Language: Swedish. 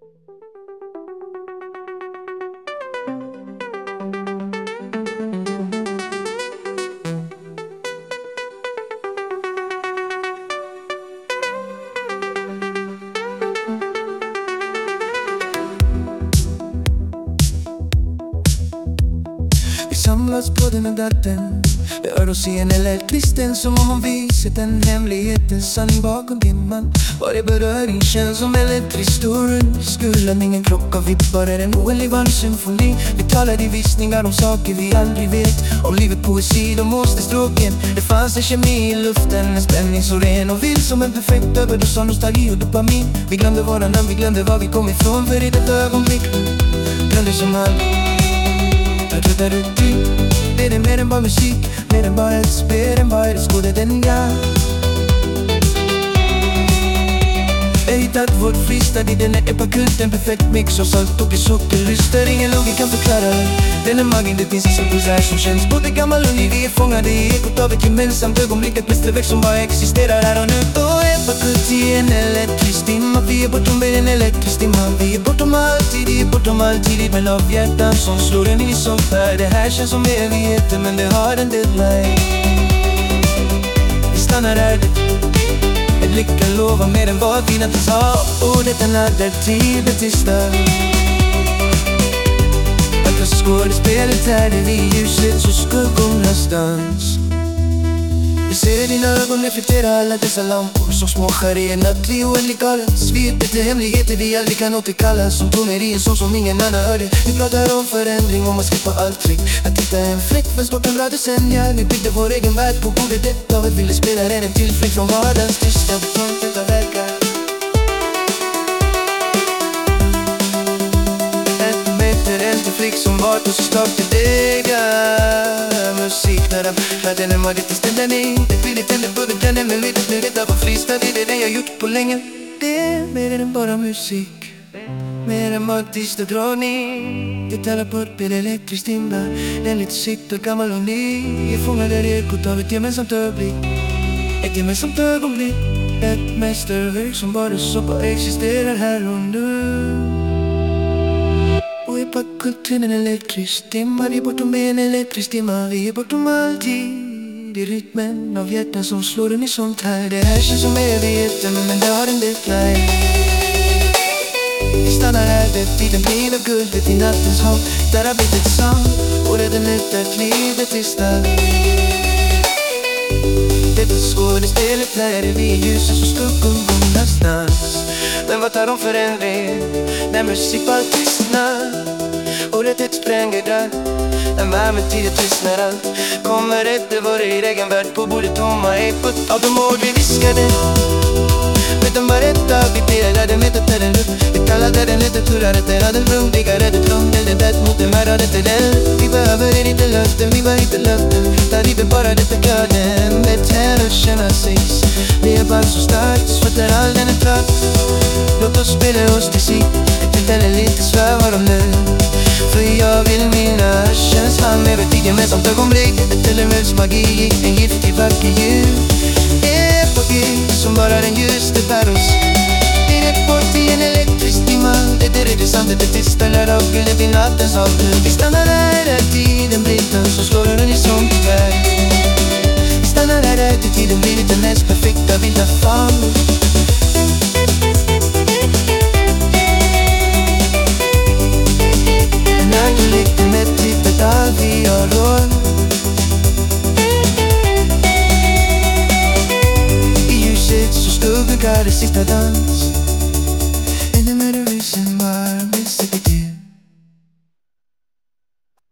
Vi samlas på den här datten. Vi hör oss i en elektristen, som om hon visat en hemlighetens sanning bakom dimman. Varje beröring känns som elektriskt Skulle ingen klocka vippar, är en oändlig symfoni. Vi talar i visningar om saker vi aldrig vet. Om livet, poesi, de måste stråken. Det fanns en kemi i luften, en spänning så ren och vild som en perfekt överdos av nostalgi och dopamin. Vi glömde våra namn, vi glömde var vi kom ifrån. För i detta ögonblick glömde som allt. Det är mer än bara musik, mer än bara ett spel, än bara ett skåde den jag. Jag hittat vårt freestyle i den här epakult, en perfekt mix av salt och sockerlyster. Ingen logik kan förklara den är magin, det finns en puls här som känns både gammal och ny. Vi är fångade i ekot av ett gemensamt ögonblick, ett mästerverk som bara existerar här och nu. Och epakult i en elektrisk dimma, vi är bortom en elektrisk dimma. Vi är bortom alltid, vi är bortom alltid, men av hjärtan som slår en i sånt här. Det här känns som evigheter, men det har en deadline. Vi stannar här, ett lycka lovar mer än vad vi natten sa. Ordet den laddar tiden till stund. Att skådespelet här är vi ljuset så skuggornas dans. Jag ser i dina ögon reflektera alla dessa lampor som små skär i en nattlig oändlig galen. Svepet är hemligheter vi aldrig kan återkalla, som toner i en sång som ingen annan hörde. Vi pratar om förändring, om att skippa allt trick. Att titta en fläck för stort en radesenja. Vi byggde vår egen värld på bordet ett av. Vi ville spela den en tillflykt från vardagens tysta betonget av verkar. Ett meter, en till flick som vart och så start till dega. Musik när den är maget i ställning. Det blir lite tänder på den men vet nu rädda på freestyle. Det är det jag gjort på länge. Det är mer än bara musik, mer än bara tysta dragning. Det talar på ett elektriskt dimma. Den lite sikt och gammal och ny. Jag fångar där ekot av ett gemensamt ögonblick. Ett gemensamt ögonblick. Ett mästerverk som bara så bara existerar här och nu. Och är på kulturen elektrisk dimma. Vi är bortom en elektrisk dimma. Vi är bortom alltid. Det är rytmen av hjärtan som slår en i sånt här. Det här känns som evigheten, men det har en deadline. Vi stannar här där tiden blir av guldet i nattens hav. Där har blivit sant och det är lätt livet i stad. Detta skådespelet här är vi ljuset som skuggornas dans. Men vad tar de förändring när musik bara tystnar? Och det spränger där. När med tiden tystnar allt. Kommer efter vår egen värld på bordet tomma epot av de ord vi viskade. Vet de berätta, vi delade med att den luft. Vi kallade den lite turare, den hade blodigare, det långt eller bäst mot den världade till den. Vi behöver inte löften, vi var inte löften. Där livet bara detta glöden. Med tänder känna sex. Vi är bara så starkt, svettar all den är trött. Låt oss spela oss till sig. Ett tillfälle lite svävar om nu. För jag vill minnas känslan med ett gemensamt ögonblick. Ett elements magi, en giftig vacker ljud. Epoki som bara den ljuste bär oss. Det är ett bort i en elektrisk dimma. Det är det sant, det tysta lär av guldet i nattens hav. Vi stannar där tiden blir den som slår den i sånt här. Vi stannar där tiden blir den mest perfekta vilda fall. Allt vi har råd. I ljuset så stuggar det sista dans.